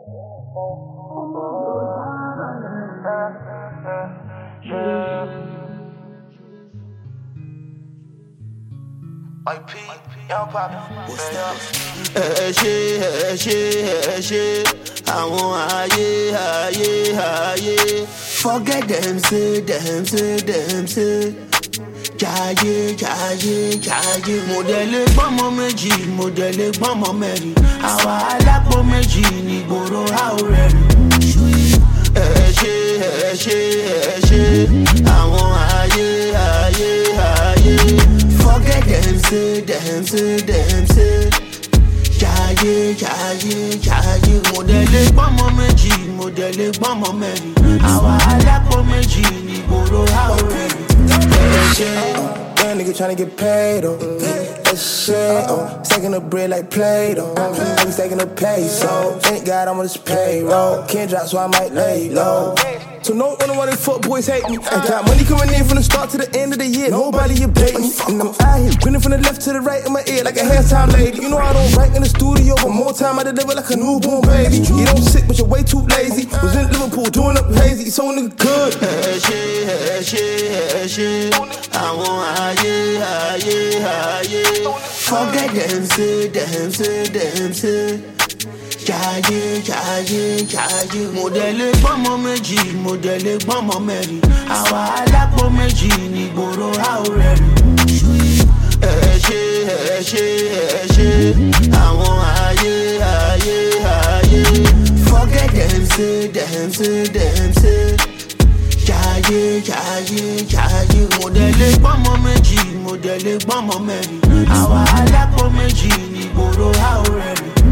IP, young poppin', what's up? She, I want aye. Forget them, say. Jaye. Modele gbọ́mọ mẹ́rin. Àwa alápò méjì ní gbòòrò àwòrán ṣe. Àwọn aye. Forget them, say. Jaye. Modele gbọ́mọ mẹ́rin. Àwa alápò méjì ní gbòòrò àwòrán Young nigga tryna get paid, oh. That shit, oh. Stacking the bread like Play-Doh. I be stacking the peso. Thank God I'm on this payroll. Can't drop, so I might lay low. So no wonder why they fuck boys hate me. I got money coming in from the start to the end of the year. Nobody you pay me. And I'm out here grinning from the left to the right in my ear like a halftime lady. You know I don't write in the studio, but more time I deliver like a newborn baby. You don't sick, but you're way too lazy. Was in Liverpool doing up hazy. So nigga good. I want aye. Forget them, say. Jaye. Modele gbọ́mọ mẹ́rin. Àwa alápò méjì ní gbòòrò àwòrán ṣe. Àwọn aye. Forget them, say. Jaye. Modele gbọ́mọ mẹ́rin. Àwa alápò méjì ní gbòòrò àwòrán